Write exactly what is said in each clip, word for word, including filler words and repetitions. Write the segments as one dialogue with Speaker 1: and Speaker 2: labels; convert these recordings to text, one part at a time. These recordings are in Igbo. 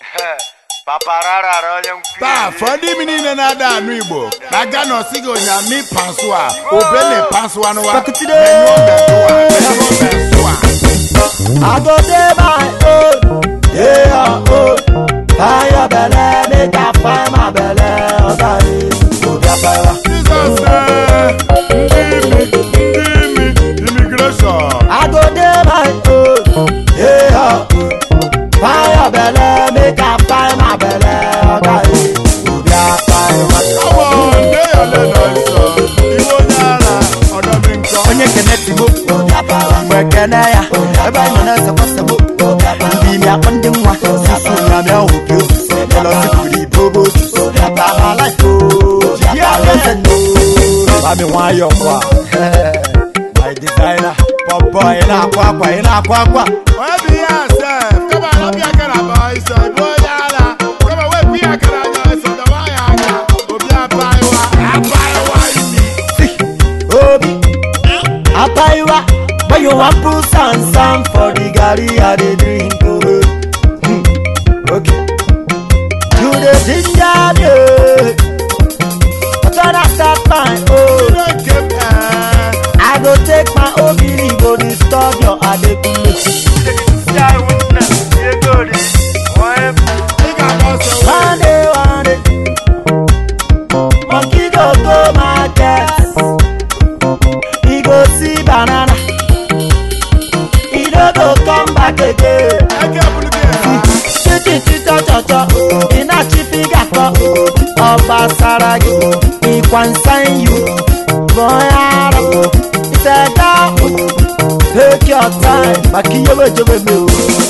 Speaker 1: Paparara royam.
Speaker 2: Ta fodi minine na da nu Igbo. Na ga no sigo nya mi panso a. Obele panso anu wa. Menyo beso a.
Speaker 3: I go dey my own, dey your own. Find your belly, make I find my belly. Okay, go get fire.
Speaker 2: Jesus, immigration.
Speaker 3: I go dey my own, dey your own. Find your belly, make I find my belly. Okay, go get fire.
Speaker 2: Come on, dey your legs. Iwo nyala, odo minko.
Speaker 3: Onye keneti mo, go get fire. Mwe kenaya, eba ino na sebo sebo. Ndi mi akonde mwa, sisu na mi ahupyo. Hello, sikuri bobo. I'm like oh, yeah, listen, I'm one your qua. My designer, pop boy, in a quack, in a quack.
Speaker 2: Where be yourself? Come on, I'm your kind of boy, so boy, yala. Come on, where be your kind of boy, so the why I got. Obi, I buy one, I buy one.
Speaker 3: Obi, I buy one. But you want to stand some for the gari I dey drink. Okay. You the ginger, yeah. Try to start my own. I go take my own belief, go disturb your adekule. One day, one day, monkey go go market. He go see banana. He no go come back again. Ina chifiga ko Oba Saragi Ikwan sign you Boyara Itega Take your time Makiyo wejowe me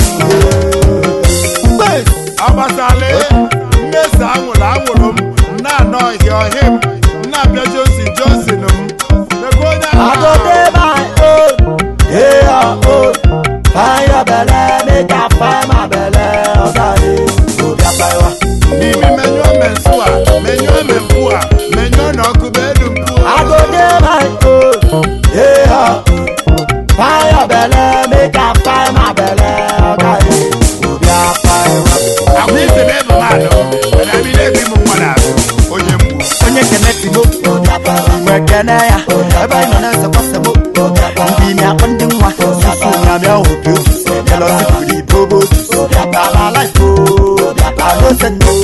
Speaker 2: Oba Sale Mesa amula amulum Na no hear him Na bia Johnson Johnson
Speaker 3: I go dey my own Dey your own Find your belly Make I find my belly Okay
Speaker 2: Mimi menyo mensua, menyo mempua, menyo no kubedu mpua.
Speaker 3: I go dey my own, yeah. Find your belly, make I find my belly. Okay, go be a fire.
Speaker 2: I miss the baby man, and I be letting him one out. Oye mu,
Speaker 3: onye keneti mo, mwe kenaya. Everybody know that's possible. Ndi mi akondi mwa, susu na mi ahupyo. Hello, sikuri bobo. I'm like oh, I don't say no.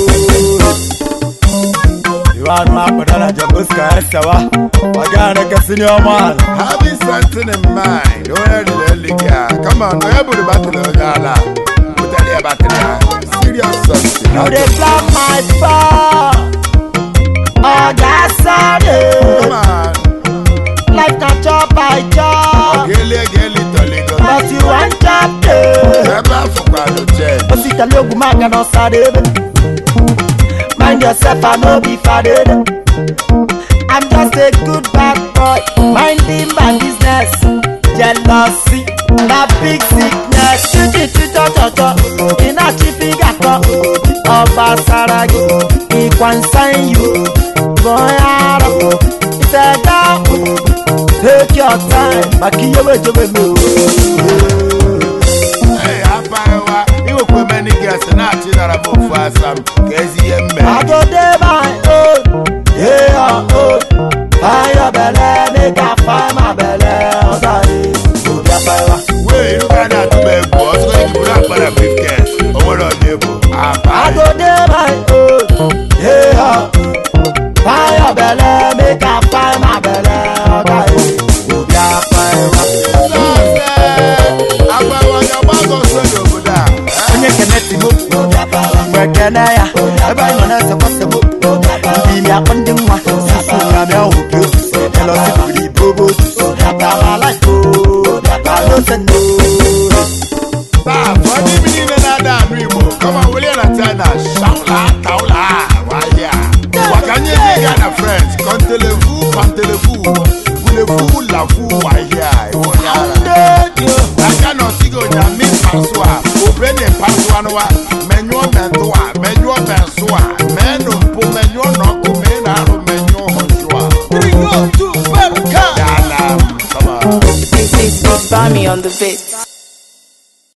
Speaker 3: You are my brother, Jabuska Esawa. I got a casino man.
Speaker 2: having something in mind. Don't let the guy. Come on, go ahead with the battle of Gala. Put that battle. Serious something.
Speaker 3: Now they plan my far. Oh, that's sad.
Speaker 2: Come on.
Speaker 3: Life not job by job.
Speaker 2: Gele gele toligo.
Speaker 3: But you want job too.
Speaker 2: Never forget to check.
Speaker 3: But you tell you maga no sad. Mind yourself, I no be faded. I'm just a good bad boy. Minding my business. Jealousy, that big sickness. Chuchi chucho chocho. In a chippy gako. Oba Saragi. Ikwan sign you. Boyara. It's a dog. Take your time. Makiyo wejowe me.
Speaker 2: Hey, Abawa. You will many guests and not that about fast some crazy men.
Speaker 3: I go dey my own, yeah your own. Find your belly, make I find my belly. Okay, go be a fire.
Speaker 2: Wait, you can't do me. What's going to be for a fifty? Or what are you?
Speaker 3: I go dey my own, yeah your own. Find your belly, make I find my belly. Okay, go be a fire.
Speaker 2: Abawa, your bag of sweat over there.
Speaker 3: Onye keneti mo, mwe kenaya. Everybody know that's possible. Ndi mi akondi mwa, susu na mi ahupyo. Hello, sikuri bobo. I'm like oh, I don't say no.
Speaker 2: Ah, funny meaning another dream. Come on, William and Tina. Shaula, taula, waya. Wakanye Ghana friends. Contelez-vous, contelez-vous. Voulez-vous la fou, waya. Waya. Wakano sigo nyami paswa. Obrene paswa noa.